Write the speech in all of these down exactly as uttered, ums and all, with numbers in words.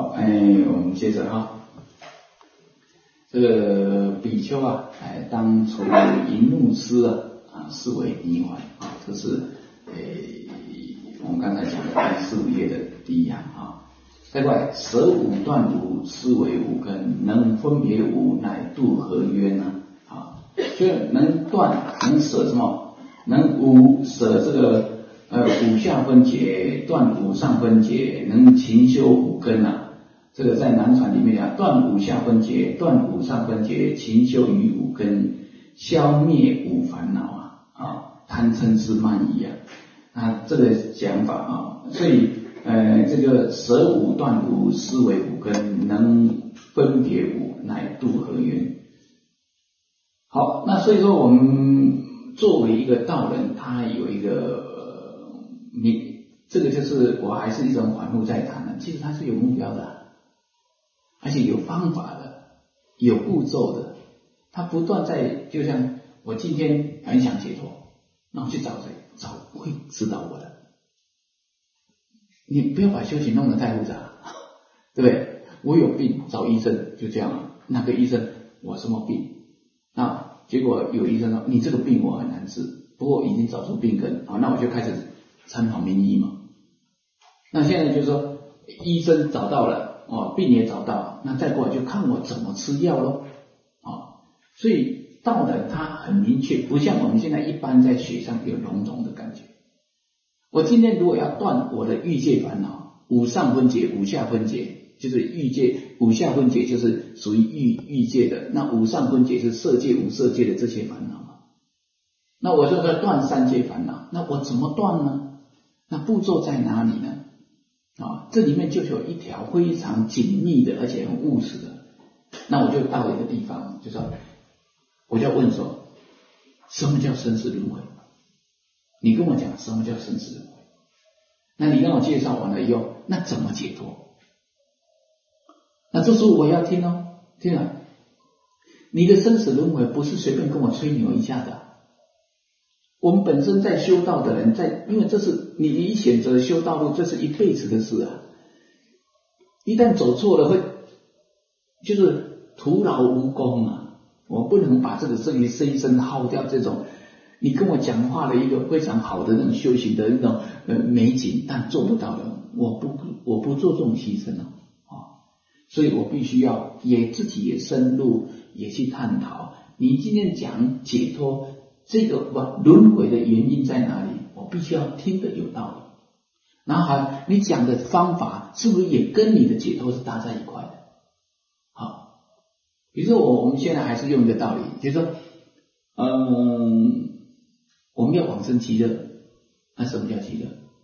好，哎，我们接着哈，这个比丘啊，哎，当除淫怒痴啊，啊，视为泥环啊，这是诶，我们刚才讲的第四五页的第一行啊。再过来，舍五断无，思为五根，能分别无，乃度何曰呢？啊，就能断，能舍什么？能无舍这个呃五下分解，断五上分解，能勤修五根啊。这个在南传里面讲，断五下分解，断五上分解，勤修于五根，消灭五烦恼啊啊，贪嗔痴慢疑啊，啊这个讲法啊，所以呃这个舍五断五，思为五根，能分别五，乃度何曰？好，那所以说我们作为一个道人，他有一个你这个就是我还是一种反复在谈的，其实他是有目标的、啊。而且有方法的，有步骤的，他不断在，就像我今天很想解脱，那我去找谁？找会指导我的。你不要把修行弄得太复杂，对不对？我有病找医生，就这样了。那个医生，我什么病？那结果有医生说，你这个病我很难治，不过已经找出病根啊，那我就开始参考名医嘛。那现在就是说，医生找到了。哦，病也找到，那再过来就看我怎么吃药咯。哦，所以道人他很明确，不像我们现在一般在学上有笼统的感觉。我今天如果要断我的欲界烦恼，五上分解，五下分解，就是欲界，五下分解就是属于欲欲界的，那五上分解是色界、无色界的这些烦恼嘛。那我就要断三界烦恼，那我怎么断呢？那步骤在哪里呢？啊，这里面就有一条非常紧密的，而且很务实的。那我就到一个地方，就说，我就要问说，什么叫生死轮回？你跟我讲什么叫生死轮回？那你跟我介绍完了以后，那怎么解脱？那这时候我要听哦，听了，你的生死轮回不是随便跟我吹牛一下的。我们本身在修道的人，在因为这是你一选择修道路，这是一辈子的事啊。一旦走错了，会就是徒劳无功啊。我不能把这个这一生一生耗掉。这种你跟我讲话的一个非常好的那种修行的那种呃美景，但做不到的，我不我不做这种牺牲啊、哦。所以我必须要也自己也深入，也去探讨。你今天讲解脱。这个不轮回的原因在哪里？我必须要听得有道理。然后还你讲的方法是不是也跟你的解脱是搭在一块的？好，比如说我我们现在还是用一个道理，就是说，嗯，我们要往生极乐，那什么叫极乐？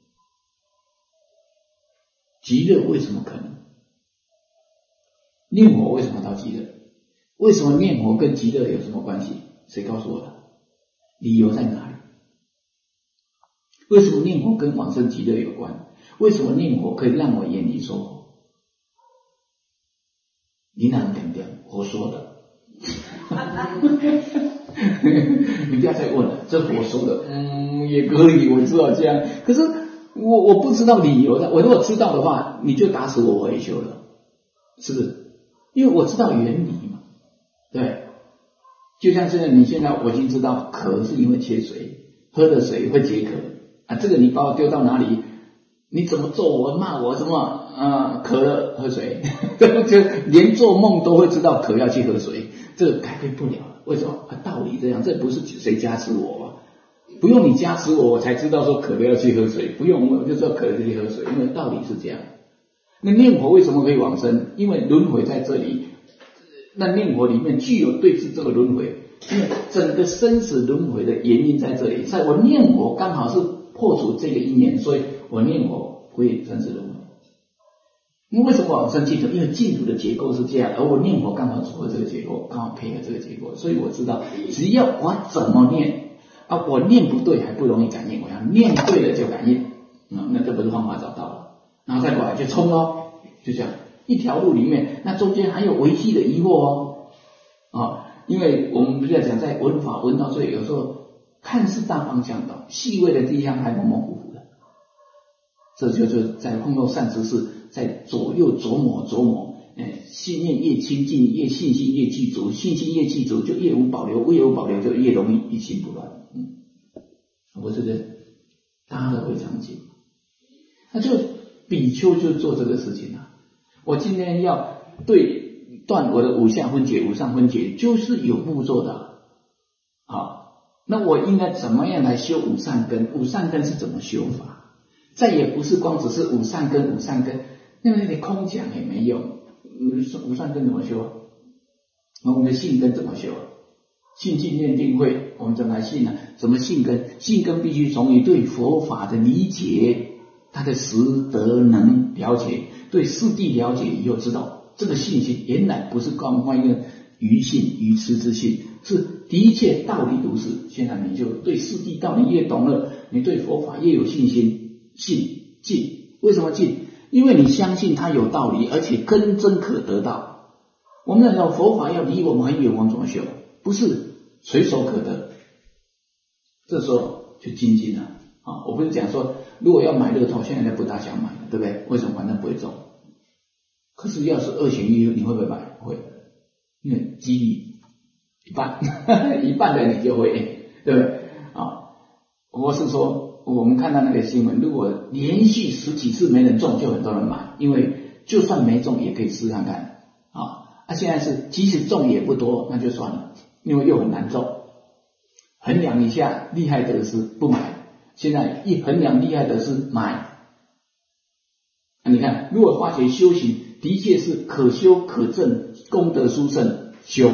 极乐为什么可能？念佛为什么到极乐？为什么念佛跟极乐有什么关系？谁告诉我的？理由在哪里？为什么念佛跟往生极乐有关？为什么念佛可以让我眼里说佛？你哪能肯定？佛说的。你不要再问了，这佛说的，嗯，也可以，我知道这样。可是我我不知道理由的，我如果知道的话，你就打死我我也修了，是不是？因为我知道原理嘛，对。就像现在，你现在我已经知道渴是因为缺水，喝的水会解渴啊。这个你把我丢到哪里，你怎么揍我骂我什么啊？渴了喝水，就连做梦都会知道渴要去喝水，这个改变不了。为什么？啊，道理这样，这不是谁加持我啊？不用你加持我，我才知道说渴了要去喝水，不用我就知道渴了就去喝水，因为道理是这样。那念佛为什么可以往生？因为轮回在这里。那念佛里面具有对治这个轮回，因为整个生死轮回的原因在这里，在我念佛刚好是破除这个因缘，所以我念佛会生死轮回。因为为什么往生净土？因为净土的结构是这样，而我念佛刚好符合这个结构，刚好配合这个结构，所以我知道只要我怎么念啊，我念不对还不容易感应，我要念对了就感应，嗯，那这不是方法找到了，然后再过来就冲咯，就这样。一条路里面，那中间还有维系的疑惑哦，啊，因为我们不是在讲在闻法闻到最后，有时候看似大方向的，细微的地方还模模糊糊的，这就是在碰到善知识， 在左右琢磨琢磨，哎，信念越亲近，越信心越具足，信心越具足就越无保留，越无保留就越容易一心不乱。嗯，我这个大家都会常见。那就比丘就做这个事情啊。我今天要对断我的五下分解、五上分解，就是有步骤的。好，那我应该怎么样来修五善根？五善根是怎么修法？再也不是光只是五善根、五善根，那么你空讲也没用。五善根怎么修？我们的信根怎么修？信信念定慧，我们怎么来信呢？怎么信根？信根必须从你对佛法的理解，他的实德能了解，对四谛了解以后，知道这个信心原来不是光换一个愚信、愚痴之信，是的确道理如是。现在你就对四谛道理越懂了，你对佛法越有信心，信进。为什么进？因为你相信它有道理，而且根真可得到。我们讲佛法要离我们很远，我们怎么修？不是随手可得，这时候就精进了啊！我不是讲说，如果要买乐透，现在都不大想买了，对不对？为什么？反正不会中。可是要是二选一，你会不会买？会，因为几率一半，一半的你就会，对不对？啊，我是说，我们看到那个新闻，如果连续十几次没人中，就很多人买，因为就算没中也可以试看看啊。啊，现在是即使中也不多，那就算了，因为又很难中。衡量一下厉害的是不买，现在一衡量厉害的是买。啊，你看，如果发觉修行的确是可修可证，功德殊胜，修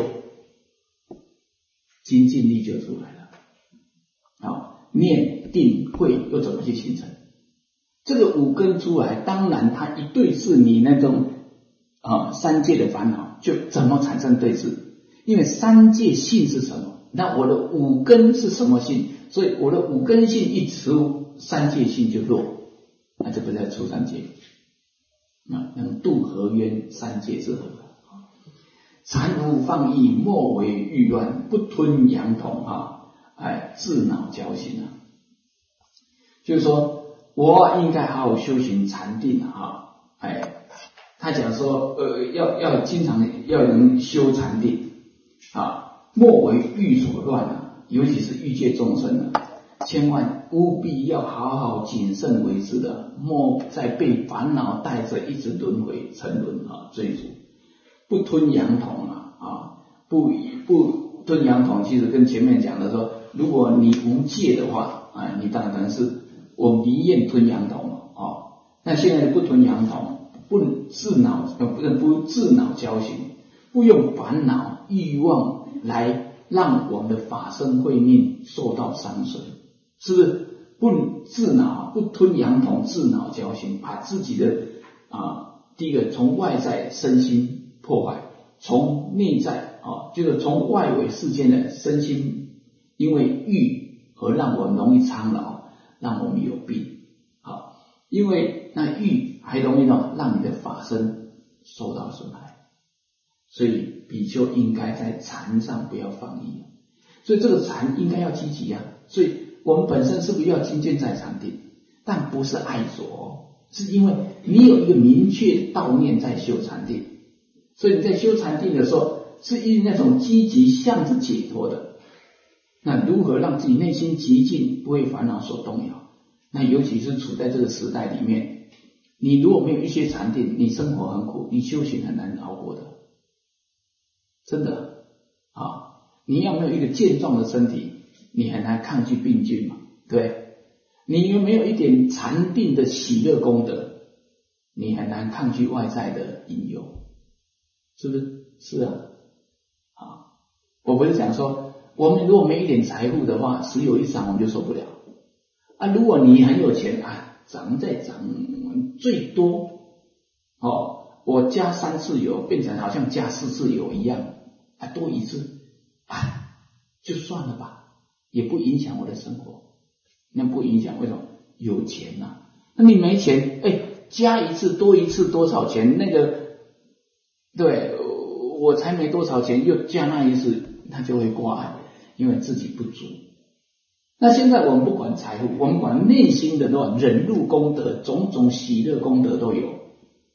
精进力就出来了。好，念定慧又怎么去形成？这个五根出来，当然它一对治你那种啊三界的烦恼，就怎么产生对治？因为三界性是什么？那我的五根是什么性？所以我的五根性一除，三界性就弱，那这不在出三界。那能度合冤，三界之和。禅无放逸，莫为欲乱，不吞阳统哈，哎，自恼矫行啊。就是说，我应该好好修行禅定啊，哎，他讲说，呃，要要经常要能修禅定啊，莫为欲所乱啊，尤其是欲界众生啊，千万务必要好好谨慎为之的，莫再被烦恼带着一直轮回沉沦啊追逐。不吞阳统啊啊，不不吞阳统，其实跟前面讲的说，如果你无戒的话啊，你当然是我离厌吞阳统啊。那现在不吞阳统，不自恼，不不自恼矫行，不用烦恼欲望来让我们的法身慧命受到伤损，是不是？不自恼，不吞阳统，自恼矫行，把自己的啊，第一个从外在身心破坏，从内在啊，就是从外围世间的身心，因为欲而让我们容易苍老，让我们有病。好，因为那欲还容易让让你的法身受到损害，所以比丘应该在禅上不要放逸。所以这个禅应该要积极啊。所以我们本身是不是要精进在禅定？但不是爱着，是因为你有一个明确道念在修禅定。所以你在修禅定的时候，是以那种积极向着解脱的。那如何让自己内心极静，不为烦恼所动摇？那尤其是处在这个时代里面，你如果没有一些禅定，你生活很苦，你修行很难熬过的。真的啊，你要没有一个健壮的身体，你很难抗拒病菌嘛，对？你有没有一点禅定的喜乐功德，你很难抗拒外在的引诱。是不是？是啊，啊，我不是讲说，我们如果没一点财富的话，石油一涨我们就受不了啊。如果你很有钱啊，涨再涨，最多哦，我加三次油变成好像加四次油一样啊，多一次啊，就算了吧，也不影响我的生活。那不影响，为什么？有钱呐、啊。那你没钱，哎，加一次多一次多少钱？那个。对，我才没多少钱，又加那一次，他就会挂碍，因为自己不足。那现在我们不管财富，我们管内心的多少忍辱功德，种种喜乐功德都有。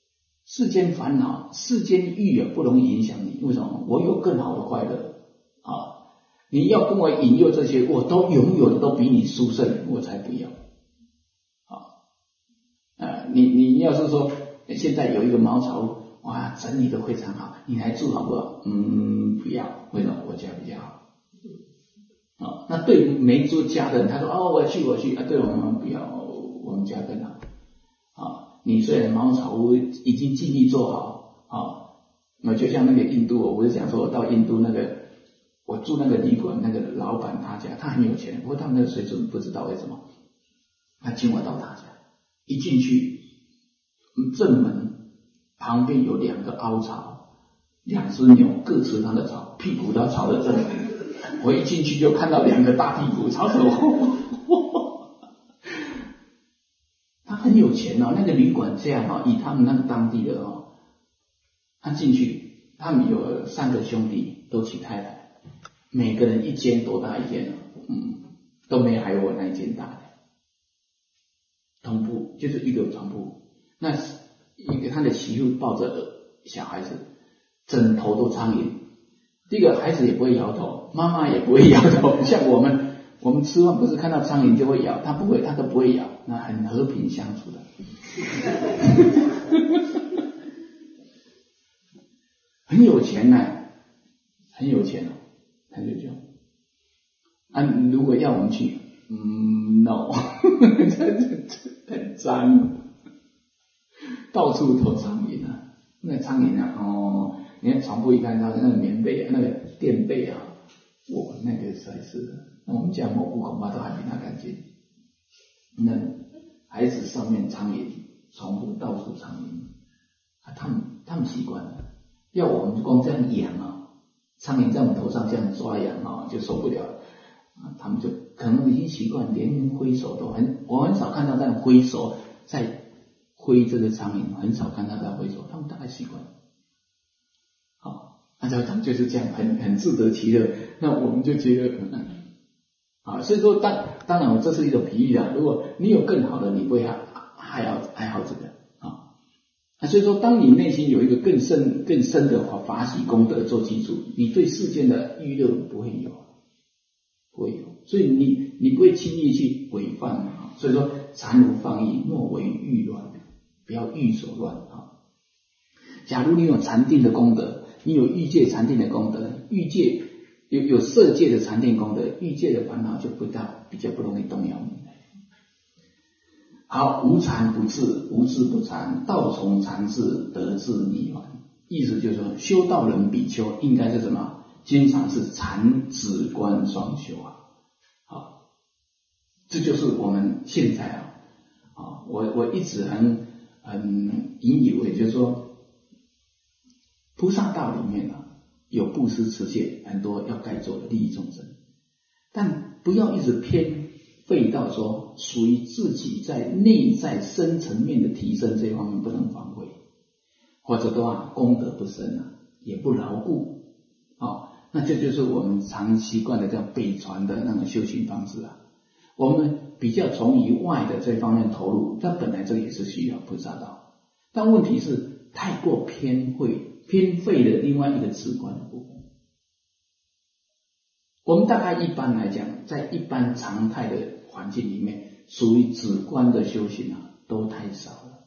世间烦恼、世间欲啊，不容易影响你。为什么？我有更好的快乐啊！你要跟我引诱这些，我都拥有的都比你殊胜，我才不要。啊，呃，你你要是说现在有一个茅草屋，哇，整理的非常好，你来住好不好？嗯，不要。为什么？我家比较好。啊，那对没住家的人，他说哦，我去我去啊，对我们不要，我们家更好。啊，你虽然茅草屋已经尽力做好，啊，那就像那个印度，我是讲说，我到印度那个，我住那个旅馆，那个老板他家，他很有钱，不过他们那个水准不知道为什么，他请我到他家，一进去，正门旁边有两个凹槽，两只牛各吃它的草，屁股都朝着正门，我一进去就看到两个大屁股朝着我。他很有钱哦，那个旅馆这样哦，以他们那个当地的哦，他进去，他们有三个兄弟都娶太太，每个人一间多大一间，嗯，都没有还有我那一间大的，同铺就是一个床铺，那一个他的媳妇抱着小孩子，枕头都苍蝇，这个孩子也不会摇头，妈妈也不会摇头，像我们。我们吃饭不是看到苍蝇就会咬，他不会，他都不会咬，那很和平相处的。很有钱呢、啊，很有钱哦，他就这样。啊，如果要我们去，嗯 ，no， 很脏，到处都苍蝇啊，那苍蝇啊，哦，你看床铺一看到那个棉被啊，那个垫被啊，哇，那个实在是。那我们家抹布恐怕都还比他干净。那孩子上面苍蝇，床铺到处苍蝇，啊，他们他们习惯了。要我们光这样养啊，苍蝇在我们头上这样抓痒啊，就受不了了。啊，他们就可能已经习惯，连挥手都很，我很少看到这样挥手在挥这个苍蝇，很少看到在挥手，他们大概习惯。好，那他们就是这样，很很自得其乐。那我们就觉得。嗯啊，所以说当当然，这是一种比喻啊。如果你有更好的，你不会还还要爱好这个啊。啊，所以说，当你内心有一个更深更深的法喜功德做基础，你对世间的欲乐不会有，不会有。所以你你不会轻易去违犯啊。所以说，禅如放逸，莫为欲乱，不要欲所乱啊。假如你有禅定的功德，你有欲界禅定的功德，欲界。有有色界的禅定功德，欲界的烦恼就不大比较不容易动摇你。好，无禅不治，无治不禅，道从禅智，得智涅槃。意思就是说，修道人比丘应该是什么？经常是禅止观双修啊。好，这就是我们现在啊，啊，我我一直很很引以为，就是说，菩萨道里面啊。有布施持戒，很多要该做的利益众生，但不要一直偏废到说属于自己在内在深层面的提升这方面不能发挥，或者的话功德不深啊，也不牢固啊、哦，那这就是我们常习惯的叫北传的那种修行方式啊。我们比较从于外的这方面投入，但本来这也是需要菩萨道，但问题是太过偏废。偏废的另外一个直观的部分，我们大概一般来讲，在一般常态的环境里面，属于直观的修行啊，都太少了。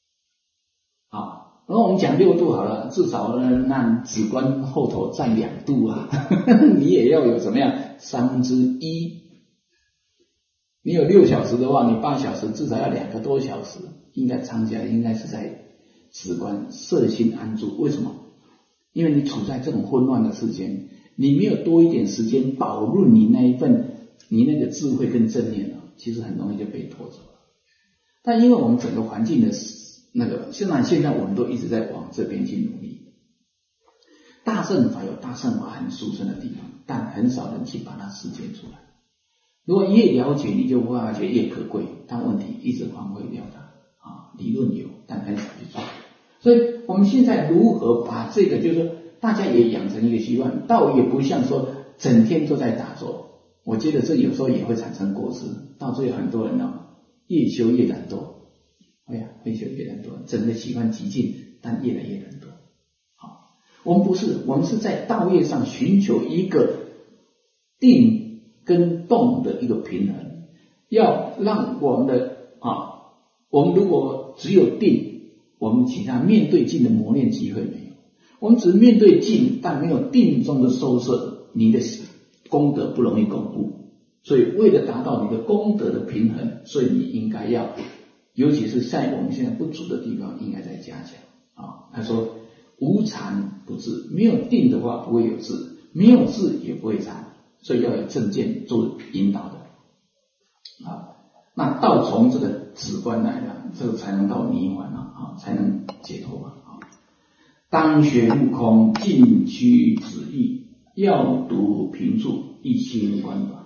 好，然后我们讲六度好了，至少呢，那直观后头占两度啊，你也要有怎么样三分之一。你有六小时的话，你八小时至少要两个多小时，应该长起来应该是在。直观摄心安住，为什么？因为你处在这种混乱的世间，你没有多一点时间保润你那一份你那个智慧跟正念啊，其实很容易就被拖走了。但因为我们整个环境的那个，虽然现在我们都一直在往这边去努力，大乘法有大乘法很殊胜的地方，但很少人去把它实践出来。如果越了解，你就发觉越可贵，但问题一直荒废掉它啊，理论有，但很少去做。所以我们现在如何把这个，就是说大家也养成一个习惯，道也不像说整天都在打坐，我觉得这有时候也会产生过失，到最后很多人呢、哦、越修越懒惰，哎呀，越修越懒惰，整个喜欢极静， 但越来越难得。好，我们不是，我们是在道业上寻求一个定跟动的一个平衡，要让我们的啊，我们如果只有定，我们其他面对境的磨练机会没有。我们只面对境，但没有定中的收摄，你的功德不容易巩固。所以为了达到你的功德的平衡，所以你应该要，尤其是在我们现在不足的地方，应该再加强啊。他说无禅不治，没有定的话不会有治，没有治也不会禅，所以要有正见做引导的啊。那道从这个止观来的，这个才能到涅槃啊，才能解脱啊。当学入空，尽趋止意，要读平处，一心观法。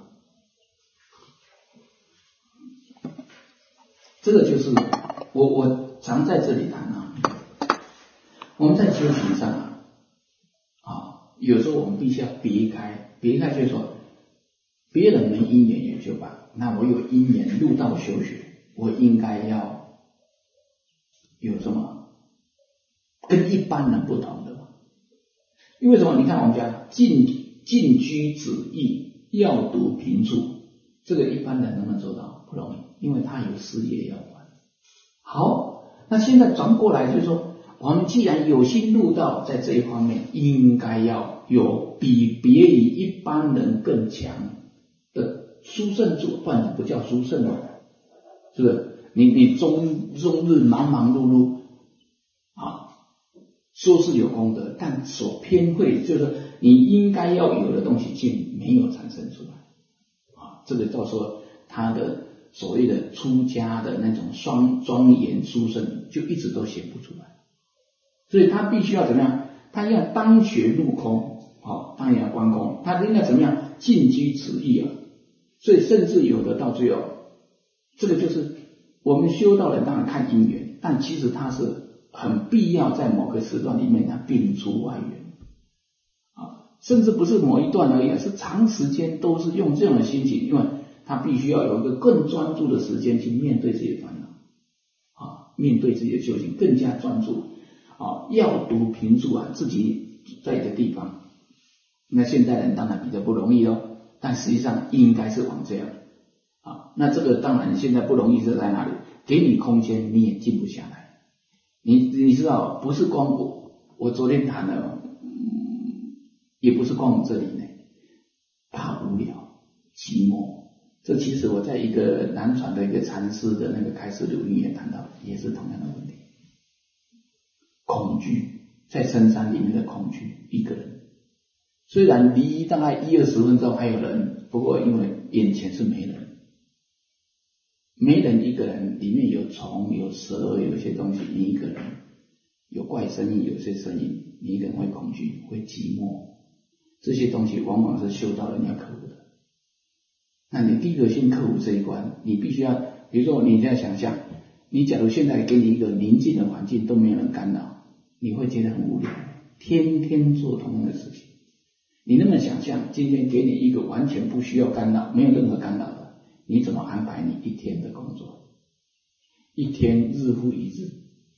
这个就是我我常在这里谈啊，我们在修行上啊，啊，有时候我们必须要别开，别开就是说，别人没因缘也就罢，那我有因缘入道修学，我应该要有什么跟一般人不同的嘛？因为什么？你看我们讲进进居止意，要读平处，这个一般人能不能做到？不容易。因为他有事业要管。好，那现在转过来就是说，我们既然有心入道，在这一方面应该要有比别于一般人更强的殊胜处，不然不叫殊胜了，是不是？你你终终日忙忙碌碌啊，说是有功德，但所偏会就是你应该要有的东西，竟没有产生出来啊，这个到时候他的所谓的出家的那种双庄严殊胜就一直都显不出来，所以他必须要怎么样？他要当学入空，好，当然要观空，他应该怎么样？尽居止意啊。所以甚至有的到最后，这个就是我们修道人当然看因缘，但其实他是很必要在某个时段里面他摒除外缘啊，甚至不是某一段而已，是长时间都是用这样的心情，因为他必须要有一个更专注的时间去面对自己的烦恼啊，面对自己的修行更加专注啊，要读平处啊，自己在的地方。那现代人当然比较不容易咯，但实际上应该是往这样啊。那这个当然现在不容易是在哪里？给你空间你也静不下来。你你知道，不是光我，我昨天谈了，嗯，也不是光我这里呢，怕无聊、寂寞。这其实我在一个南传的一个禅师的那个开示录里也谈到，也是同样的问题。恐惧，在深山里面的恐惧，一个人，虽然离大概一二十分钟还有人，不过因为眼前是没人，没人一个人，里面有虫、有蛇、有一些东西，你一个人，有怪声音、有些声音，你一个人会恐惧、会寂寞，这些东西往往是修道人要克服的。那你第一个先克服这一关，你必须要，比如说你现在想象，你假如现在给你一个宁静的环境，都没有人干扰，你会觉得很无聊，天天做同样的事情。你能不能想象，今天给你一个完全不需要干扰，没有任何干扰的，你怎么安排你一天的工作？一天日复一日，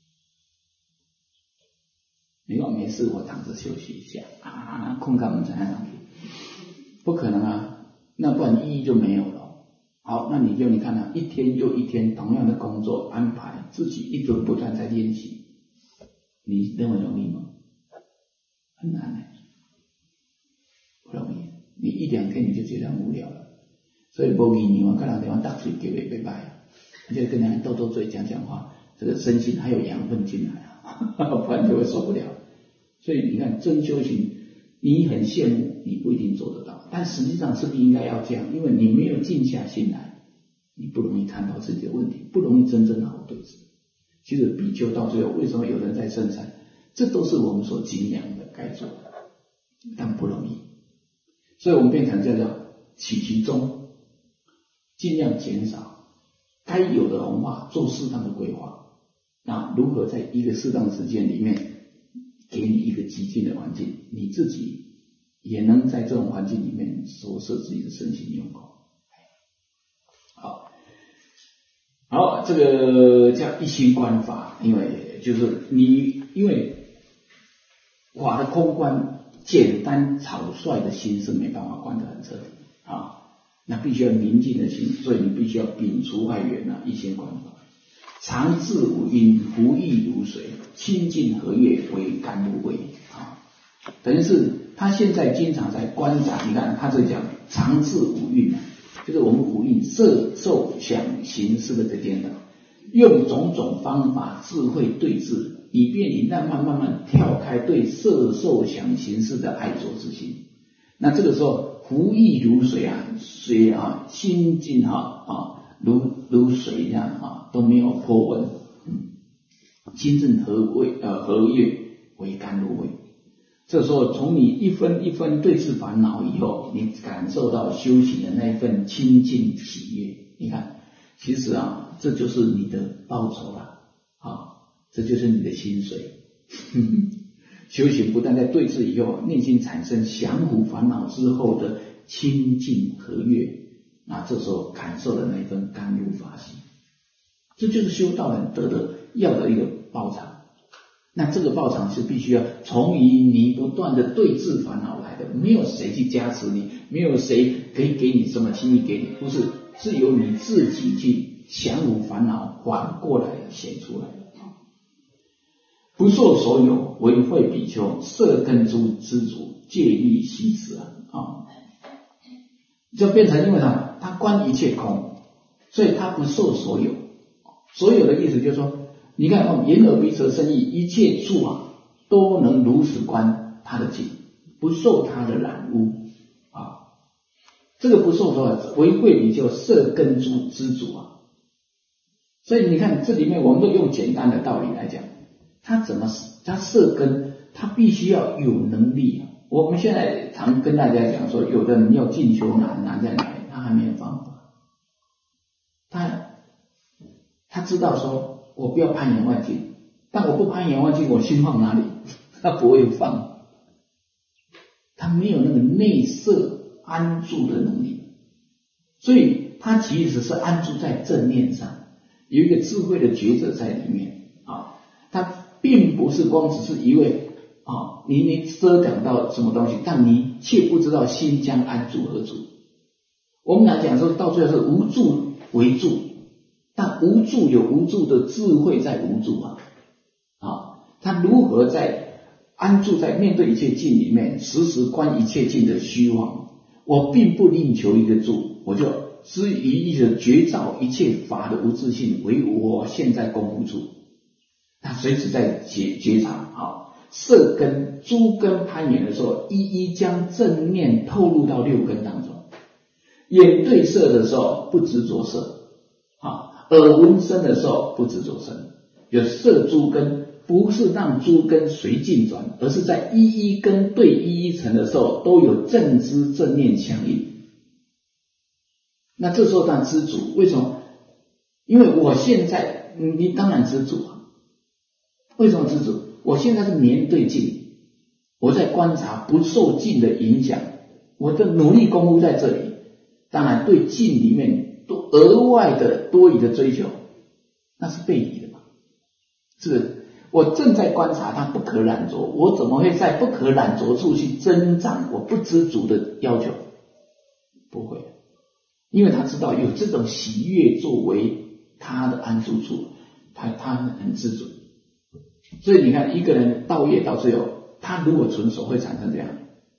你说没事，我躺着休息一下啊，空干不在那里，不可能啊。那不然意义就没有了。好，那你就你看啊，一天又一天同样的工作安排，自己一直不断在练习，你认为容易吗？很难的，不容易。你一两天你就觉得很无聊了，所以无意义嘛，看人地方打水给袂袂歹，而且跟人斗斗嘴讲讲话，这个身心还有养分进来啊，不然就会受不了。所以你看真修行，你很羡慕，你不一定做得到，但实际上是不是应该要这样？因为你没有静下心来，你不容易看到自己的问题，不容易真正的好对治。其实比丘到最后，为什么有人在深山？这都是我们所敬仰的该做的，但不容易。所以我们变成叫做起其中，尽量减少该有的弘化，做适当的规划。那如何在一个适当的时间里面，给你一个极静的环境，你自己也能在这种环境里面收摄自己的身心用功。好，好，这个叫一心观法，因为就是你因为法的空观，简单草率的心是没办法观得很彻底啊，那必须要宁静的心，所以你必须要摒除外缘啊，一心观法。常自无因，不异如水，清净和悦，为甘露味啊。等于是他现在经常在观察，你看他这讲常自无蕴，就是我们无蕴色受想行识的颠倒，用种种方法智慧对治，以便你慢慢慢慢跳开对色受想行识的爱着之心。那这个时候浮逸如水啊，水啊心境哈啊如如水这样啊都没有波纹，嗯，清净和味呃和悦为甘露味。这时候从你一分一分对治烦恼以后，你感受到修行的那一份清净喜悦。你看，其实啊，这就是你的报酬了啊，这就是你的薪水。修行不但在对治以后，内心产生降伏烦恼之后的清净和悦，啊，这时候感受的那一份甘露法喜，这就是修道人得的要的一个报偿。那这个报偿是必须要从于你不断的对治烦恼来的，没有谁去加持你，没有谁可以给你什么轻易给你，不是，是由你自己去降伏烦恼，反过来显出来的。不受所有，为慧比丘，色根诸知足，戒律习持啊，啊，就变成因为他他观一切空，所以他不受所有。所有的意思就是说，你看哦，眼耳鼻舌身意一切处啊，都能如实观他的境，不受他的染污啊。这个不受所有，为慧比丘，色根诸知足啊。所以你看这里面，我们都用简单的道理来讲。他怎么他色根，他必须要有能力啊。我们现在常跟大家讲说，有的人要进修难，难在哪里？他还没有方法。他他知道说，我不要攀岩万境，但我不攀岩万境，我心放哪里？他不会放，他没有那个内摄安住的能力，所以他其实是安住在正念上，有一个智慧的觉者在里面啊，他。并不是光只是一位啊，你你遮挡到什么东西，但你却不知道心将安住何处。我们来讲说，到最后是无助为助，但无助有无助的智慧在无助啊，啊，他如何在安住在面对一切境里面，时时观一切境的虚妄。我并不另求一个住，我就知于一的觉照一切法的无自性为我现在功夫处。他随时在觉觉察啊，色根诸根攀缘的时候，一一将正念透露到六根当中。眼对色的时候不执着色啊，耳闻声的时候不执着声。有色诸根不是让诸根随境转，而是在一一根对一一层的时候都有正知正念相应。那这时候当然知足，为什么？因为我现在你当然知足啊。为什么知足？我现在是面对境，我在观察不受境的影响，我的努力功夫在这里。当然对境里面多额外的多余的追求，那是背离的嘛。是我正在观察它不可染着，我怎么会在不可染着处去增长我不知足的要求？不会，因为他知道有这种喜悦作为他的安住处，他他很知足。所以你看，一个人道业到最后，他如果纯熟会产生这样。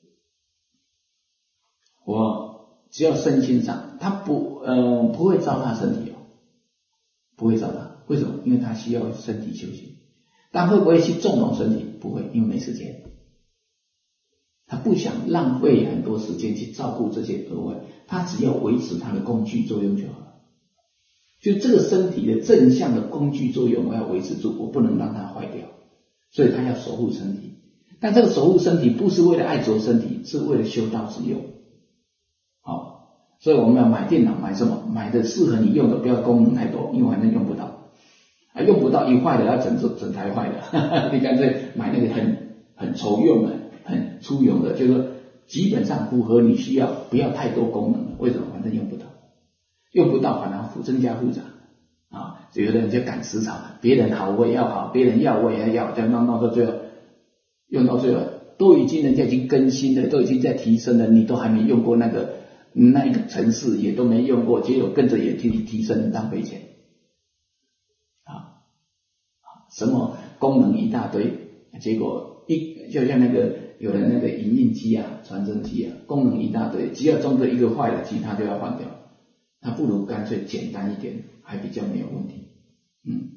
我只要身心上，他不呃不会糟蹋身体哦，不会糟蹋。为什么？因为他需要身体休息。但会不会去纵容身体？不会，因为没时间。他不想浪费很多时间去照顾这些额外，他只要维持他的工具作用就好了。就这个身体的正向的工具作用，我要维持住，我不能让它坏掉，所以他要守护身体。但这个守护身体不是为了爱着身体，是为了修道之用。好，所以我们要买电脑，买什么？买的适合你用的，不要功能太多，因为反正用不到啊，用不到一坏了要整整台坏了，呵呵，你干脆买那个很很抽用的、很粗用的，就是说基本上符合你需要，不要太多功能了。为什么？反正用不到。用不到反而增加复杂啊，有的人就赶时潮，别人好我也要好，别人要我也要要，这样弄弄到最后，用到最后都已经人家已经更新了，都已经在提升了，你都还没用过那个那一个程式，也都没用过，结果跟着也提提升，浪费钱啊，什么功能一大堆，结果一就像那个有的那个影印机啊、传真机啊，功能一大堆，只要中这一个坏了，其他就要换掉，那不如干脆简单一点，还比较没有问题。嗯，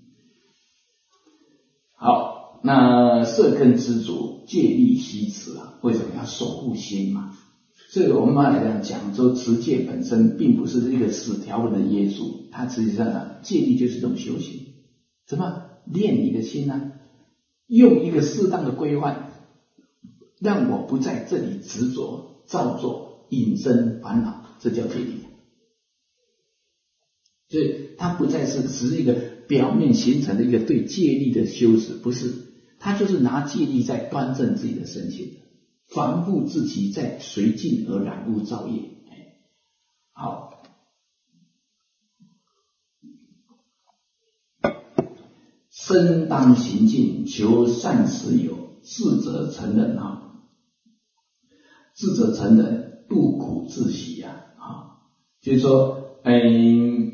好，那色根知足，戒律虚持啊，为什么要守护心嘛？所以我们来讲讲说持戒本身并不是一个死条文的约束，它实际上呢，戒律就是一种修行，怎么练你的心呢？用一个适当的规范，让我不在这里执着造作引生烦恼，这叫戒律。所以它不再是只是一个表面形成的一个对戒律的修持，不是，它就是拿戒律在端正自己的身心，防护自己在随境而染污造业。好，身当行尽，求善时有，智者成人啊，智者成人，度苦自喜啊，啊，就是说，嗯。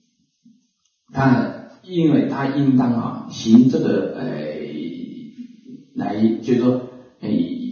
他因为他应当啊行这个呃来就是说呃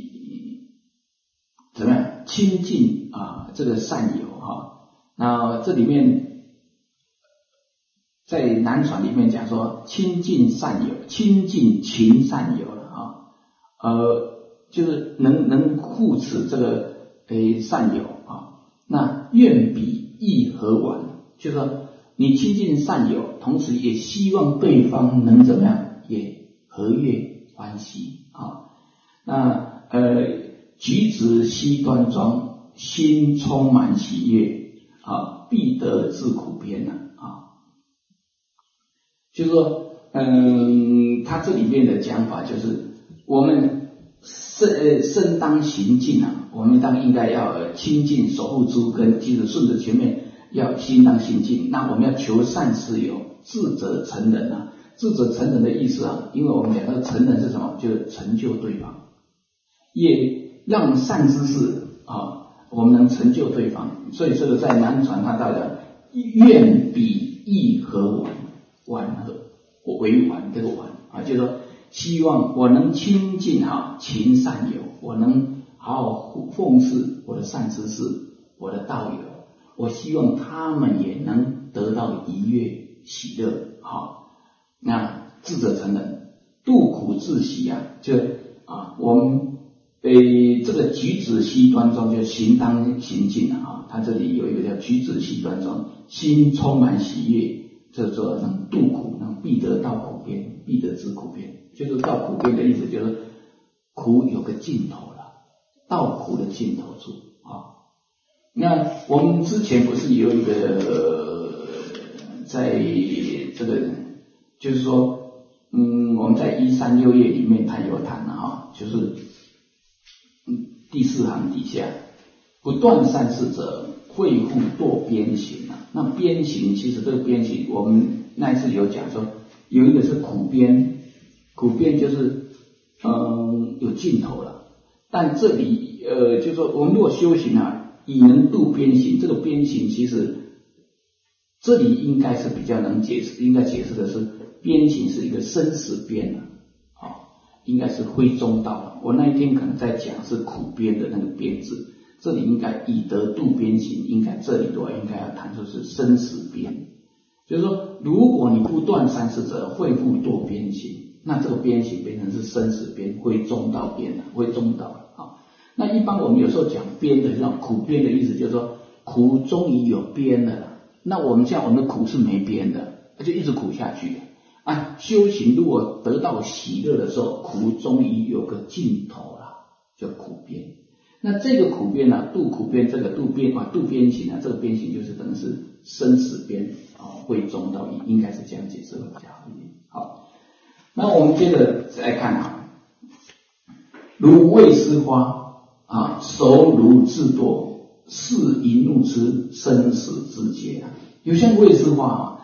怎么样亲近啊这个善友哈，那这里面在南传里面讲说亲近善友，亲近勤善友了啊，呃就是能能护持这个诶善友啊，那愿比义和完，就是说。你亲近善友，同时也希望对方能怎么样，也和悦欢喜啊。那呃，举止悉端庄，心充满喜悦啊，必得自苦边呐啊。就是说，嗯，他这里面的讲法就是，我们身呃身当行尽啊，我们当应该要亲近守护诸根，即使顺着前面。要心当行尽，那我们要求善时有，智者成人啊。智者成人的意思啊，因为我们讲到成人是什么，就是成就对方，也让善知识啊，我们能成就对方。所以这个在南传他到的愿比义和完，完和为完这个完啊，就是说希望我能亲近啊勤善友，我能好好奉事我的善知识，我的道友。我希望他们也能得到愉悦喜乐，好，那智者成人，度苦自喜啊，就啊，我们诶这个举止悉端庄，就行当行尽啊，他这里有一个叫举止悉端庄，心充满喜悦，这做能度苦，能必得到苦边，必得知苦边，就是到苦边的意思，就是苦有个尽头了，到苦的尽头处啊。那我们之前不是有一个、呃、在这个就是说嗯我们在一三六页里面他有谈了哈，就是嗯第四行底下不断善事者会护堕边行啊，那边行其实这个边行我们那一次有讲说有一个是苦边，苦边就是嗯有尽头了，但这里呃就是说我们如果修行啊以能度边行，这个边行其实这里应该是比较能解释，应该解释的是边行是一个生死边啊，哦，应该是灰中道了。我那一天可能在讲是苦边的那个边字，这里应该以得度边行，应该这里的话应该要谈出是生死边，就是说如果你不断善事者会复堕边行，那这个边行变成是生死边，灰中道边了，灰中道了。那一般我们有时候讲边的这种苦边的意思，就是说苦终于有边了啦。那我们像我们的苦是没边的，就一直苦下去啊。修行如果得到喜乐的时候，苦终于有个尽头了，叫苦边。那这个苦边呢，度苦边，这个度边啊，度边行啊，这个边行就是可能是生死边啊，会中道义，应该是这样解释会比较好一点。好，那我们接着再来看啊，如未施花。啊，熟如自堕，是一怒之生死之劫啊！有像未施花啊，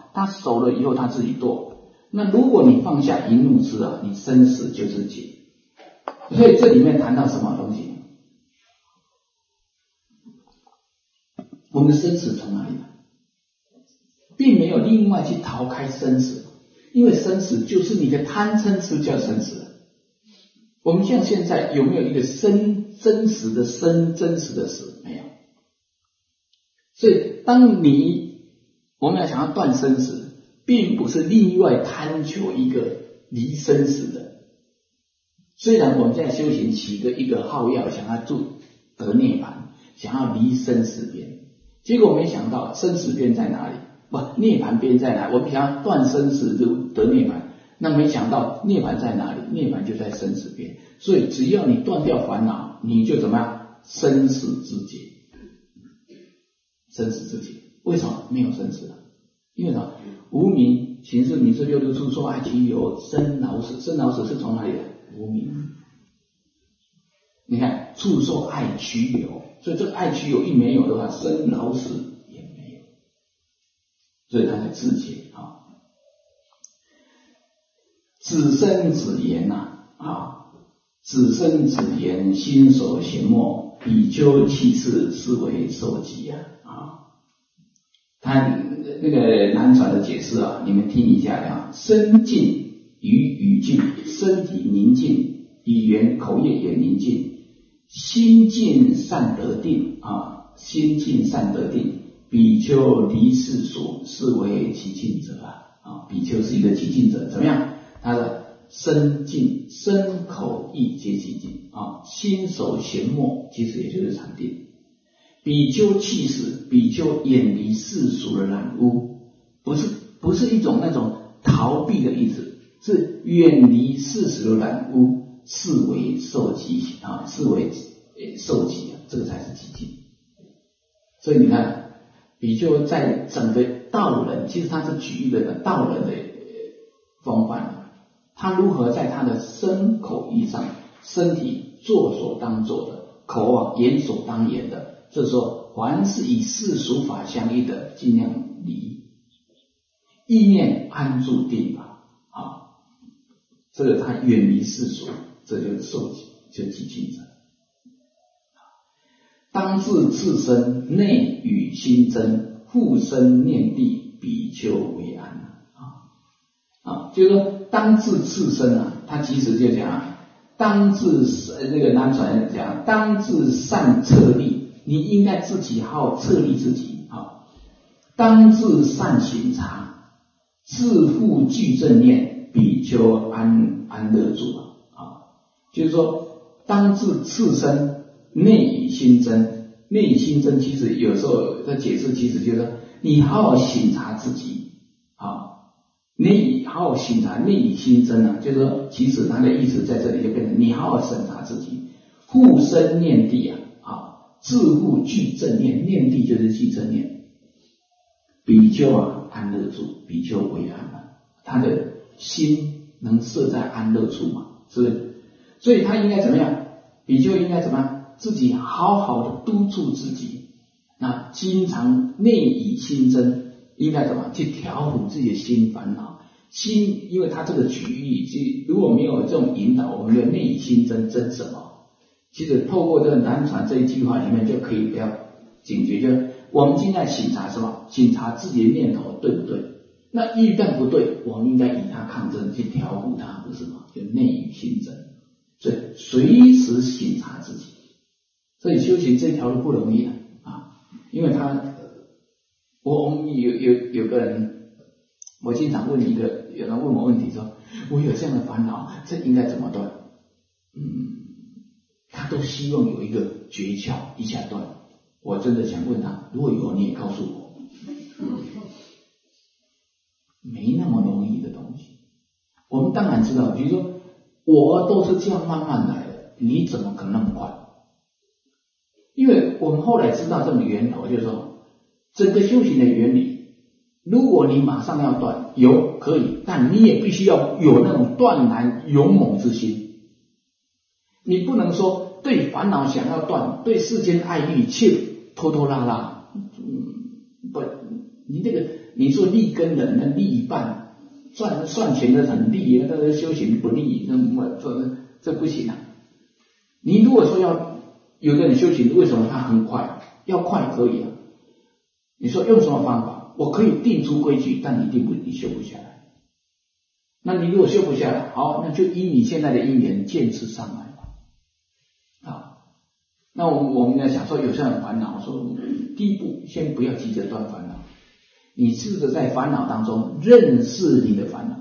他熟了以后他自己堕。那如果你放下淫怒痴啊，你生死就是解。所以这里面谈到什么东西？我们的生死从哪里来？并没有另外去逃开生死，因为生死就是你的贪嗔痴叫生死。我们像现在有没有一个生真实的生真实的死？没有。所以当你我们要想要断生死，并不是另外贪求一个离生死的。虽然我们在修行起个一个号要想要住得涅槃，想要离生死边，结果没想到生死边在哪里？不，涅槃边在哪里？我们想要断生死得涅槃，那没想到涅槃在哪里？涅槃就在生死边。所以只要你断掉烦恼，你就怎么样？生死之解。生死之解。为什么没有生死了？因为什么？无明、情识、名色、六度、触、受、爱、取、有、生、老、死。生、老、死是从哪里来？无明。你看，触、受、爱、取、有，所以这个爱取有一没有的话，生、老、死也没有。所以它的自解啊，子生子言呐啊。子生子言，心所行默，比丘弃事，是为受记啊！啊，他那个南传的解释啊，你们听一下啊。身静与语静，身体宁静，语言口业也宁静，心静善得定啊，心静善得定，比丘离世俗，是为极静者啊！啊，比丘是一个极静者，怎么样？他的身静，身口意皆寂静啊，心守闲默，其实也就是禅定。比丘弃事，比丘远离世俗的染污，不是不是一种那种逃避的意思，是远离世俗的染污，是为受记啊，是为受记啊，这个才是寂静。所以你看，比丘在整个道人，其实他是举一个道人的风范。他如何在他的身口意上，身体做所当做的，口啊言所当言的，这时候凡是以世俗法相依的，尽量离，意念安住定法啊，这个他远离世俗，这就是受记，就寂静者。当自自身内与心真，复生念地，比丘为安啊啊，就是说。当自自身啊，他其实就讲啊，当自那个南传讲，当自善策立，你应该自己好好策立自己啊。当自善行察，自负具正念，比丘安安乐住啊。就是说，当自自身内以心真，内以心真，其实有时候的解释其实就是说，你好好省察自己啊。内以好好省察，内以心真啊，就是说，其实他的意思在这里就变成你好好审查自己，护身念地啊，啊，自护具正念，念地就是具正念。比丘啊，安乐住，比丘为安啊，他的心能设在安乐处嘛，是不是？所以他应该怎么样？比丘应该怎么样？自己好好的督促自己，那经常内以心真。应该怎么去调伏自己的心烦恼？心，因为他这个举喻，就如果没有这种引导，我们的内以心真真什么？其实透过这个南传这一句话里面就可以比较警觉，就是我们现在省察什么？省察自己的念头对不对？那一旦不对，我们应该以它抗争，去调伏它，不是吗？就内以心真，所以随时省察自己。所以修行这条路不容易啊，啊因为他。我我们有有有个人，我经常问一个，有人问我问题说，我有这样的烦恼，这应该怎么断？嗯，他都希望有一个诀窍一下断。我真的想问他，如果有你也告诉我，嗯，没那么容易的东西。我们当然知道，比如说我都是这样慢慢来的，你怎么可能那么快？因为我们后来知道这种源头，就是说。整个修行的原理，如果你马上要断，有可以，但你也必须要有那种断然勇猛之心。你不能说对烦恼想要断，对世间爱欲却拖拖拉拉，嗯，不， 你这个你做利根人，那利一半，赚算钱的很利，但是修行不利，那么这这不行啊。你如果说要有的人修行，为什么他很快？要快可以啊。你说用什么方法？我可以定出规矩，但你定不你修不下来。那你如果修不下来，好，那就依你现在的因缘渐次上来吧。啊，那我们我们要想说有这样的烦恼，说第一步先不要急着断烦恼，你试着在烦恼当中认识你的烦恼。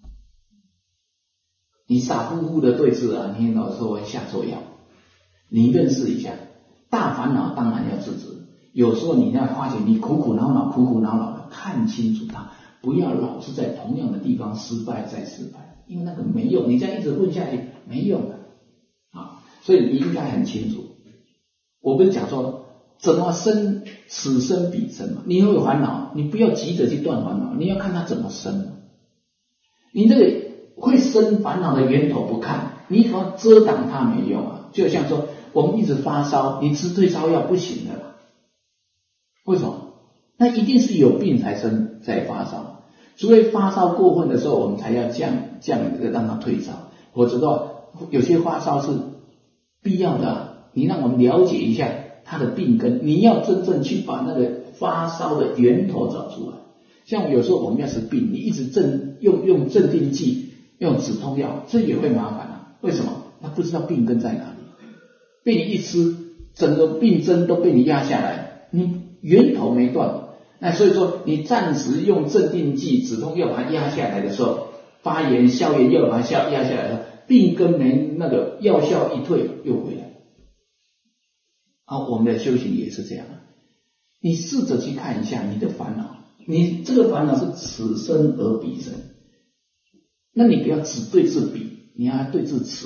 你傻乎乎的对治啊，你老是会下错药。你认识一下，大烦恼当然要制止。有时候你要发现你苦苦恼恼、苦苦恼恼的，看清楚它，不要老是在同样的地方失败再失败，因为那个没用，你这样一直混下去没用的啊。所以你应该很清楚。我不是讲说怎么生，此生彼生嘛。你有烦恼，你不要急着去断烦恼，你要看它怎么生。你这个会生烦恼的源头不看，你说遮挡它没用啊。就像说我们一直发烧，你吃退烧药不行的啦。为什么？那一定是有病才生才发烧，除非发烧过分的时候，我们才要降降这个让它退烧。我知道有些发烧是必要的啊，你让我们了解一下它的病根，你要真正去把那个发烧的源头找出来。像有时候我们要是病，你一直镇用用镇定剂、用止痛药，这也会麻烦啊。为什么？他不知道病根在哪里，被你一吃，整个病针都被你压下来，你源头没断。那所以说你暂时用镇定剂、止痛药把它压下来的时候，发炎消炎药把它压下来了，病根没那个药效一退又回来。啊，我们的修行也是这样，你试着去看一下你的烦恼，你这个烦恼是此生而彼生，那你不要只对治彼，你要对治此。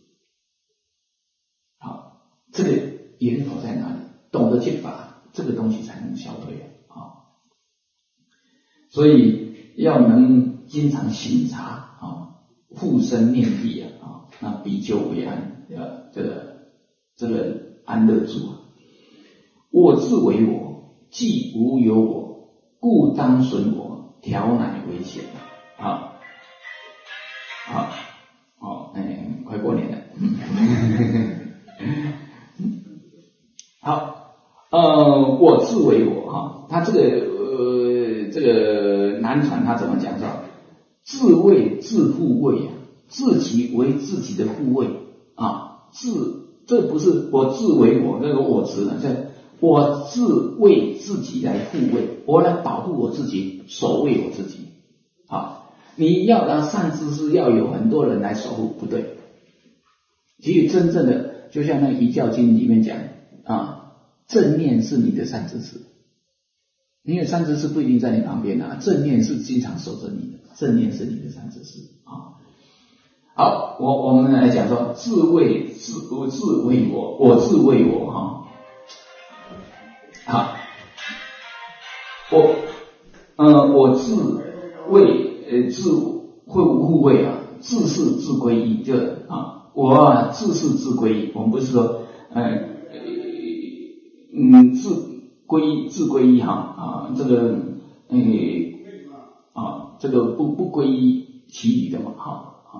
好，这个源头在哪里？懂得去把这个东西才能消退啊。所以要能经常省察啊，护身念地啊，那比丘为安，呃，这个这个安乐住啊。我自为我，既无有我，故当损我，调乃为险。好，好，好，哎，快过年了。好，呃，我自为我哈，他这个呃这个南传他怎么讲？是吧？自卫自护卫啊，自己为自己的护卫啊，自这不是我自为我那个我执呢，这我自为自己来护卫，我来保护我自己，守卫我自己。好，你要让善知识要有很多人来守护，不对。其实真正的就像那个《遗教经》里面讲啊，正念是你的善知识，因为善知识不一定在你旁边啊，正念是经常守着你的，正念是你的善知识啊。好，我我们来讲说自卫自我自卫我，我自卫我哈。好，我呃我自卫呃自会护卫啊，自是自归依，就啊我啊自是自归依，我们不是说呃嗯自归依自归依哈啊这个呃啊这个不不归依其余的嘛哈啊。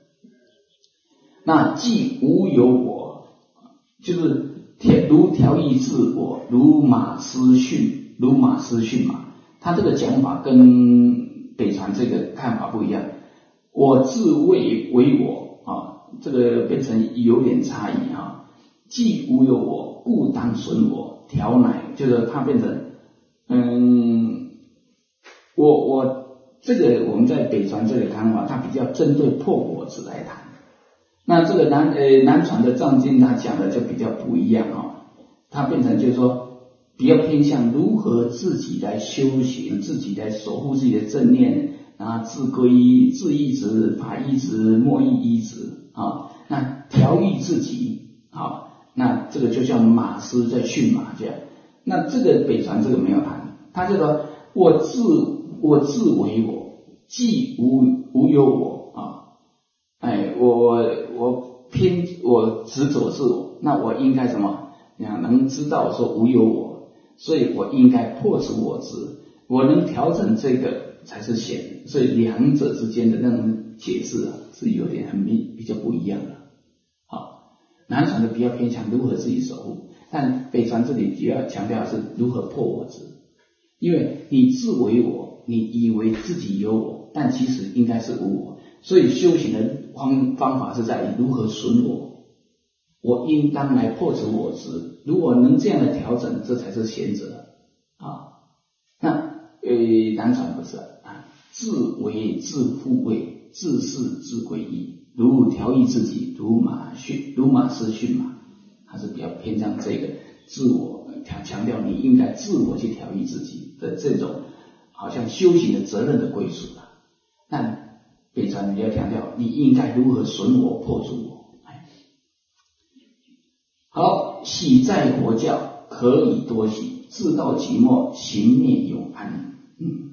那既无有我，就是如调意自我，如马师训，如马师训嘛。他这个讲法跟北传这个看法不一样。我自谓为我啊，这个变成有点差异啊。既无有我，故当损我，调乃，就是它变成嗯，我我这个我们在北传这个看法，它比较针对破我执来谈。那这个南呃南传的藏经他讲的就比较不一样哦，它变成就是说比较偏向如何自己来修行，自己来守护自己的正念啊，自归依、自依止、法依止、莫依依止啊，那调御自己啊，那这个就像马师在驯马这样。那这个北传这个没有谈，他就说我自我自为我，既无无有我啊。哎，我我偏我执着是我，那我应该什么？能知道说无有我，所以我应该破除我执， 我能调整这个才是贤，所以两者之间的那种解释啊，是有点很比较不一样的。好，南传的比较偏向如何自己守护，但北传这里比较强调的是如何破我执，因为你自为我，你以为自己有我，但其实应该是无我，所以修行的方方法是在于如何损我，我应当来破除我执，如果能这样的调整，这才是贤者啊。那呃，南传不是啊，自为自护卫，自是自归依，如调益自己，如马驯如马师驯马，它是比较偏向这个自我强强调你应该自我去调益自己的这种好像修行的责任的归属了。但北传比较强调你应该如何损我破除我。好，喜在佛教可以多喜，自到寂寞行灭永安。嗯，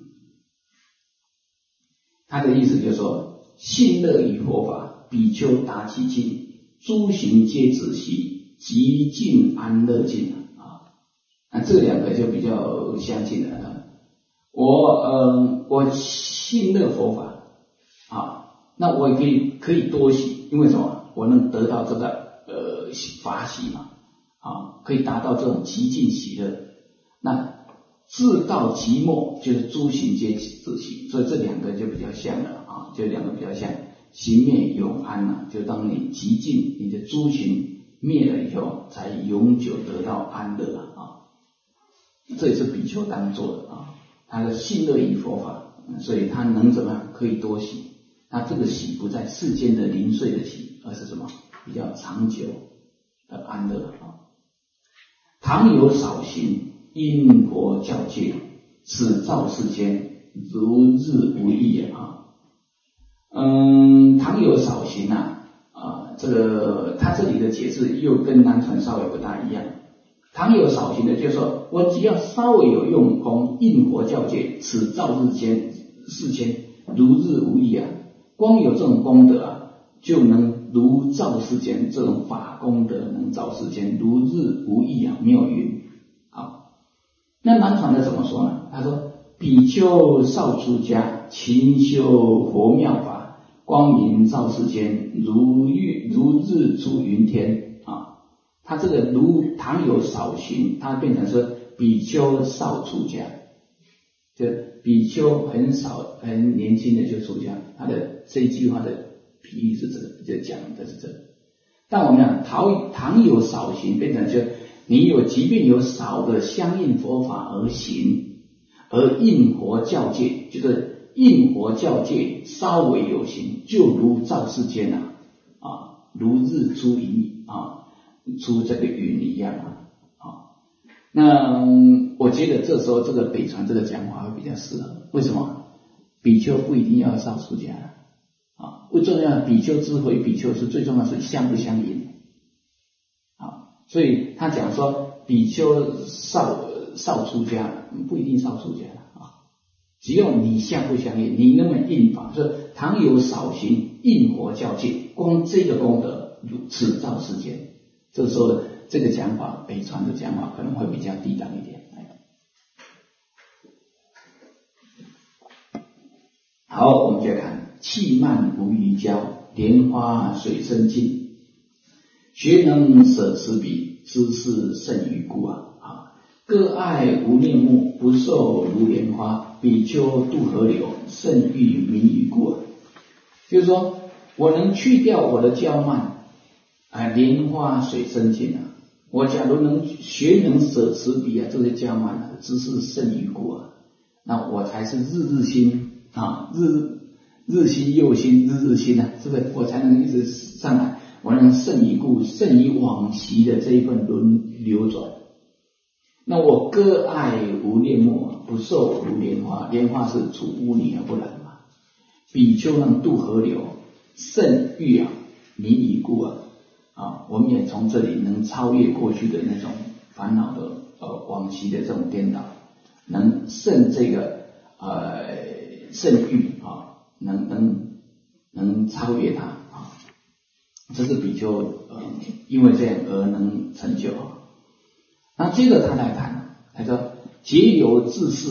他的意思就是说，信乐于佛法，比丘达其境，诸行皆止息，极尽安乐境啊。那这两个就比较相近了啊。我呃，我信乐佛法啊，那我也可以可以多喜，因为什么？我能得到这个呃法喜嘛啊，可以达到这种极尽喜乐。那自到寂寞就是诸行皆止息，所以这两个就比较像了啊，就两个比较像，行灭永安啊，就当你极尽你的诸行灭了以后，才永久得到安乐啊。这也是比丘当做的啊，他的信乐于佛法，所以他能怎么样？可以多喜。他这个喜不在世间的零碎的喜，而是什么？比较长久的安乐啊。倘有少行，因佛教戒，此造世间如日无益啊。嗯，倘有少行啊，啊，这个他这里的解释又跟南传稍微不大一样。倘有少行的，就是说我只要稍微有用功，应佛教戒，此造日间世间如日无益啊。光有这种功德啊，就能如造世间，这种法功德能造世间，如日无益啊，没有云。好，那南传的怎么说呢？他说：比丘少出家，勤修佛妙法，光明照世间，如月如日出云天啊。他这个如倘有少行，他变成是比丘少出家，就比丘很少很年轻的就出家。他的这一句话的比喻是这个，就讲的是这个。但我们讲倘倘有少行，变成就你有即便有少的相应佛法而行，而应佛教戒，就是应佛教戒稍微有行，就如照世间啊，啊如日出云啊，出这个云一样啊。啊那我觉得这时候这个北传这个讲法会比较适合。为什么？比丘不一定要少出家啊，最重要的比丘之回比丘是最重要是相不相应啊，所以他讲说比丘少少出家不一定少出家啊，只要你相不相应，你能不能应法，说倘有少行，应佛教戒，光这个功德如此造世间，这时候这个讲法北传的讲法可能会比较低档一点。好，我们就看气慢无余交，莲花水深尽，学能舍此彼，知识胜于故啊！啊，各爱无念目，不受如莲花，比丘渡河流，胜于民于故啊！就是说我能去掉我的骄慢，啊，莲花水深尽啊！我假如能学能舍此彼啊，这些骄慢啊，知识胜于故啊，那我才是日日新。啊，日日新又新，日日新啊，是不是？我才能一直上来，我能胜于故，胜于往昔的这一份轮流转。那我割爱无念目，不受如莲花，莲花是出污泥而不染嘛。比丘能渡河流，胜于啊民于故啊。啊，我们也从这里能超越过去的那种烦恼的呃往昔的这种颠倒，能胜这个呃。胜于啊，能能能超越它啊，这是比丘呃，因为这样而能成就啊。那接着他来谈，他说：皆由自是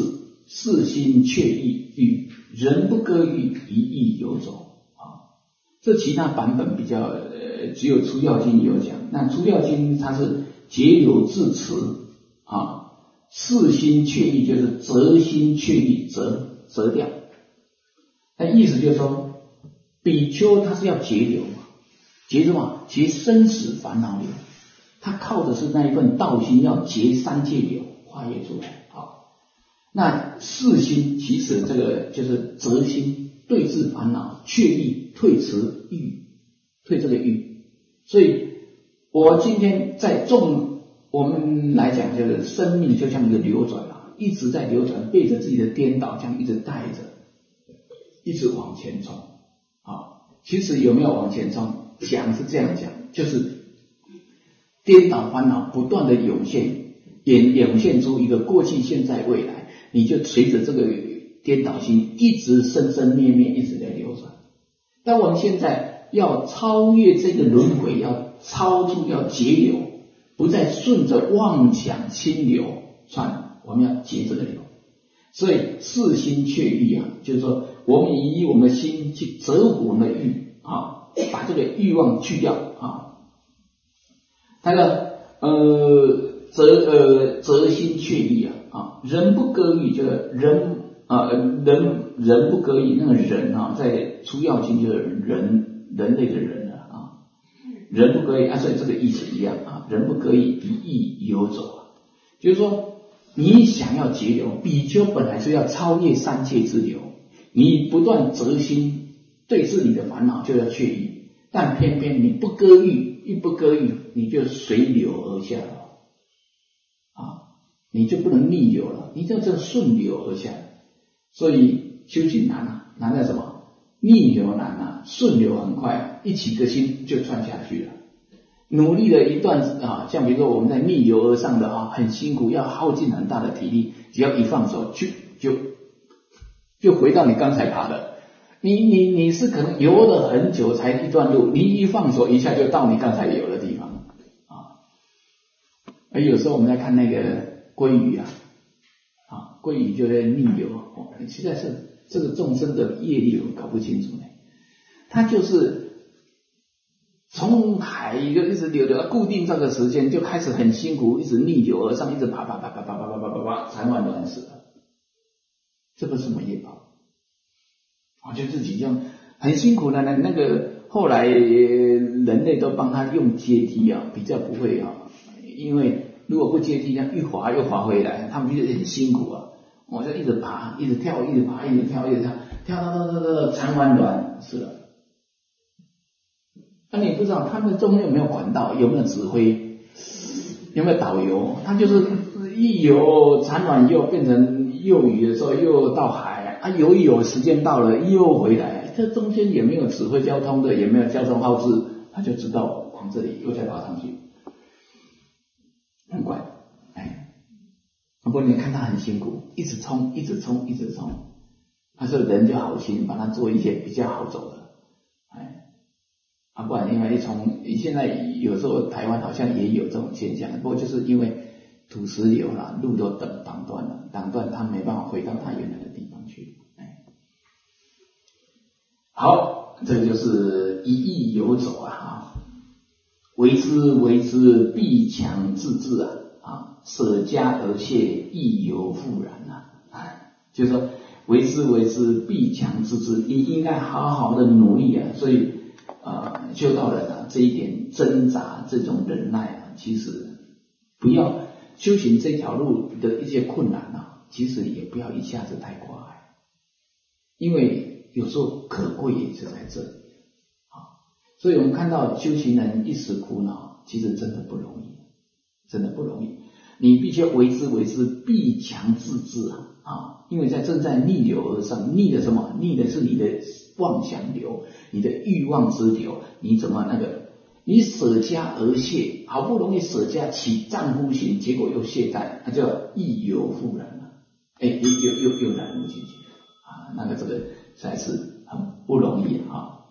事心确意欲，人不歌欲，一意游走啊。这其他版本比较呃，只有出药经有讲。那出药经它是节流自持啊，事心确意就是择心确意，择择掉。那意思就是说，比丘他是要节流嘛，节什么？节生死烦恼流。他靠的是那一份道心，要节三界流，化越出来。好，那事心其实这个就是择心，对治烦恼，确意退持欲，退这个欲。所以我今天在众我们来讲，就是生命就像一个流转啊，一直在流转，背着自己的颠倒，这样一直带着，一直往前冲。啊，其实有没有往前冲？讲是这样讲，就是颠倒烦恼不断的涌现，演涌现出一个过去、现在、未来，你就随着这个颠倒心一直生生灭灭，一直在流转。但我们现在要超越这个轮回，要超出，要节流，不再顺着妄想心流窜，我们要节这个流。所以事心确意啊，就是说我们以我们的心去折服我们的欲啊，把这个欲望去掉啊。那个呃择呃择心确意啊啊，人不歌欲，就是人啊人人不歌欲，那个人啊，在出药经就是人人类的人了啊，人不歌欲啊，所以这个意思一样啊，人不歌欲，一意游走啊，就是说你想要节流，比丘本来是要超越三界之流，你不断择心对治你的烦恼，就要确意，但偏偏你不歌欲，一不歌欲，你就随流而下了啊，你就不能逆流了，你就这顺流而下。所以修行难啊，难在什么？逆流难啊，顺流很快啊，一起个心就窜下去了。努力了一段啊，像比如说我们在逆流而上的啊，很辛苦，要耗尽很大的体力，只要一放手，去就就回到你刚才爬的。你你你是可能游了很久才一段路，你一放手一下就到你刚才游的地方啊。而有时候我们在看那个鲑鱼啊，啊，鲑鱼就在逆流，哦，实在是这个众生的业力我搞不清楚呢。它就是从海就一直流流，固定这个时间就开始很辛苦，一直逆流而上，一直爬爬爬爬爬爬爬爬爬爬，才完卵死了。这个是什么业报？我就自己用很辛苦的那那个，后来人类都帮他用阶梯啊，比较不会啊，因为如果不阶梯，这样一滑又滑回来，他们就很辛苦啊。我就一直爬，一直跳，一直爬，一直跳，一直跳，跳到到到到才完卵死了。那、啊、你不知道他们中间有没有管道，有没有指挥，有没有导游？他就是一游产卵又变成幼鱼的时候，又到海啊，游一游时间到了又回来，这中间也没有指挥交通的，也没有交通号志，他就知道往这里又再爬上去，很怪，哎，不过你看他很辛苦，一直冲，一直冲，一直冲，他说人就好心，把他做一些比较好走的，哎。啊，不然因为从现在有时候台湾好像也有这种现象，不过就是因为土石流啦，路都挡挡断了，挡断他没办法回到他原来的地方去。哎，好，这个就是一意游走啊，啊，为之为之，必强自制啊，啊，舍家而谢，亦犹复然啊，哎，就是说为之为之，必强自制，你应该好好的努力啊，所以。啊，修道人啊，这一点挣扎，这种忍耐啊，其实不要修行这条路的一些困难啊，其实也不要一下子太快，因为有时候可贵也是在这里啊。所以我们看到修行人一时苦恼，其实真的不容易，真的不容易。你必须要为之为之，必强自制啊！啊，因为在正在逆流而上，逆的什么？逆的是你的妄想流，你的欲望之流，你怎么那个？你舍家而谢，好不容易舍家起丈夫行，结果又懈怠，那叫亦犹复然了，哎，又又又又染入进去啊！那个这个实在是很不容易啊。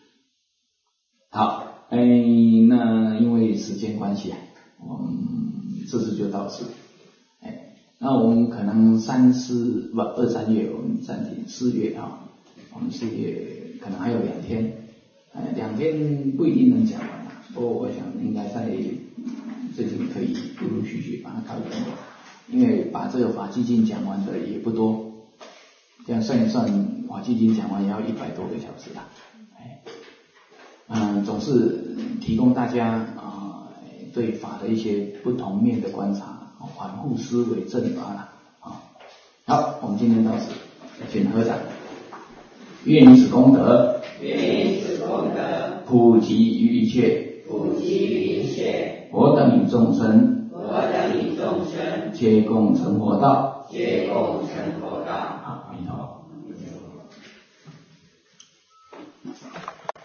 好，哎，那因为时间关系啊，我们这次就到此。哎， 那我们可能三四不二三月我们暂停，四月啊，我们四月可能还有两天，呃两天不一定能讲完啊，不过我想应该在最近可以陆陆续续把它搞完，因为把这个法纪经讲完的也不多，这样算一算，法纪经讲完也要一百多个小时啦，哎，嗯，总是提供大家啊、呃、对法的一些不同面的观察。反复思维正法了啊！好，我们今天到此，请合掌。愿以此功德， 愿以此功德普及于一切， 普及于一切我等与众生， 我等与众生， 皆共成佛道， 皆共成佛